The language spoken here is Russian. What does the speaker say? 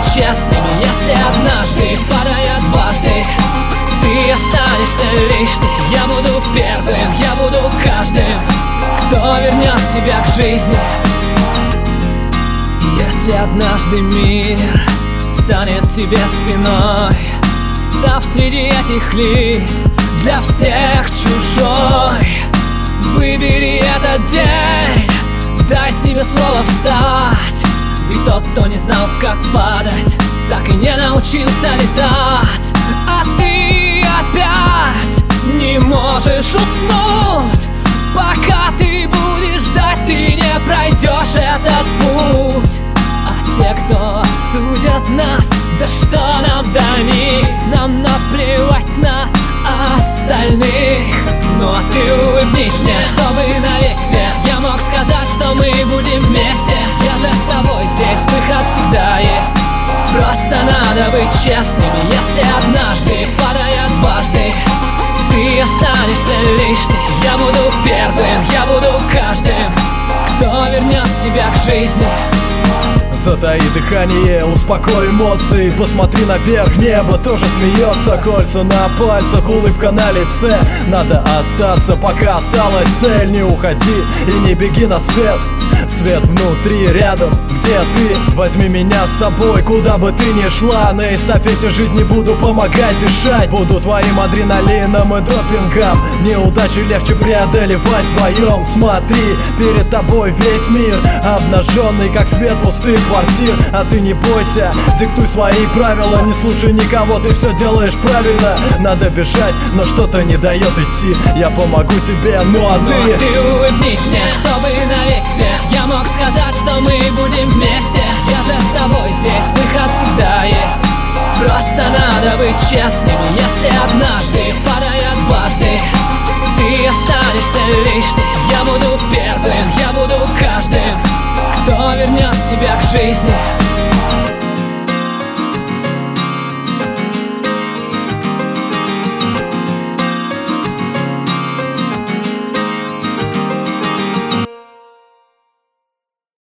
честными. Если однажды, падая дважды, ты останешься лишним, я буду первым, я буду каждым, кто вернет тебя к жизни. Если однажды мир станет тебе спиной, став среди этих лиц для всех чужой, выбери этот день, дай себе слово встать. И тот, кто не знал, как падать, так и не научился летать. А ты опять не можешь уснуть, пока ты будешь ждать, ты не пройдешь этот путь. А те, кто осудят нас, да что нам до них, нам наплевать на остальных. Ну а ты улыбнись мне, чтобы на весь свет я мог сказать, что мы будем вместе. Я же с тобой здесь, выход всегда есть. Просто надо быть честными. Если однажды, падая дважды, ты останешься лишним, я буду первым, я буду каждым, кто вернет тебя к жизни. Затаи дыхание, успокой эмоции, посмотри наверх, небо тоже смеется. Кольца на пальцах, улыбка на лице. Надо остаться, пока осталась цель. Не уходи и не беги на свет. Свет внутри, рядом, где ты. Возьми меня с собой, куда бы ты ни шла. На эстафете жизни буду помогать дышать. Буду твоим адреналином и допингом. Неудачи легче преодолевать вдвоем. Смотри, перед тобой весь мир, обнаженный, как свет пустых квартир. А ты не бойся, диктуй свои правила. Не слушай никого, ты все делаешь правильно. Надо бежать, но что-то не дает идти. Я помогу тебе, ну а ты улыбнись мне, чтобы на весь свет я мог сказать, что мы будем вместе. Я же с тобой здесь, выход всегда есть. Просто надо быть честными. Если однажды, падая дважды, ты останешься лишним, я буду первым, я буду каждым, кто вернет тебя к жизни.